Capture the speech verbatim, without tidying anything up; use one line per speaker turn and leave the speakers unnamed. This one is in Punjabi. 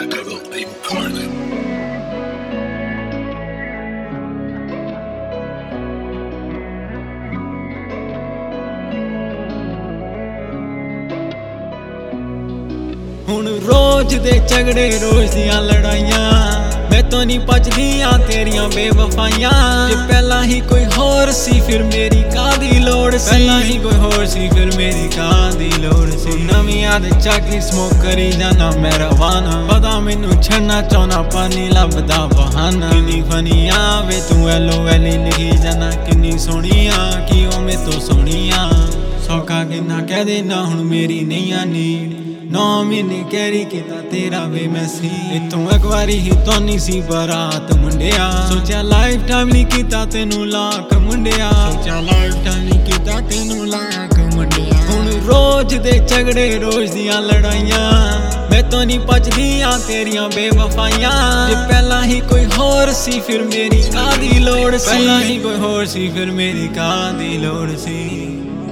by Evan Label Carlin.
ਹੁਣ ਰੋਜ਼ ਦੇ ਝਗੜੇ ਰੋਜ਼ ਦੀਆਂ ਲੜਾਈਆਂ ਮੈਥੋਂ ਨਹੀਂ ਪਚਦੀਆਂ ਤੇਰੀਆਂ ਬੇਵਫਾਈਆਂ ਜੇ ਪਹਿਲਾਂ ਹੀ ਕੋਈ ਹੋਰ ਸੀ ਫਿਰ ਮੇਰੀ ਕਾਹਦੀ ਲੋੜ ਸੀ ਪਹਿਲਾਂ ਹੀ ਕੋਈ ਹੋਰ ਸੀ ਫਿਰ ਮੇਰੀ ਕਾਹਦੀ ਲੋੜ ਸੀ ਨਵੀਂ ਆਦਤ ਚੱਕੀ ਸਮੋਕ ਕਰੀ ਜਾਣਾ ਮੈਂ ਰਵਾਨਾ ਪਤਾ ਮੈਨੂੰ ਛੱਡਣਾ ਚਾਹੁੰਦਾ ਪਾਣੀ ਲੱਭਦਾ ਬਹਾਨਾ ਕਿੰਨੀ ਫਨੀਆਂ ਵੇ ਤੂੰ ਐਲੋ ਐਲੀ ਲਿਖੀ ਜਾਣਾ ਕਿੰਨੀ ਸੋਹਣੀਆਂ ਕੀ ਉਹ ਮੇ ਤੋਂ ਸੋਹਣੀਆਂ ਸੌਖਾ ਕਿੰਨਾ ਕਹਿ ਦੇ ਨਾ ਹੁਣ ਮੇਰੀ ਨਹੀਂ ਆ ਨੀਡ नौ महीने कैरी किता तेरा वे मैं सी इत्थों एक वारी ही तो नहीं सी बरात मुंडिया सोचा लाइफ टाइम नहीं किता तेनू लाख मुंडिया सोचा लाइफ टाइम नहीं किता तेनू लाख मुंडिया हुण रोज दे झगड़े रोज दियां लड़ाइयां मैथों नहीं पचदियां तेरियां बेवफाइयां जे पहला ही कोई होर सी फिर मेरी काहदी लोड़ सी पहला ही कोई होर सी फिर मेरी काहदी लोड़ सी।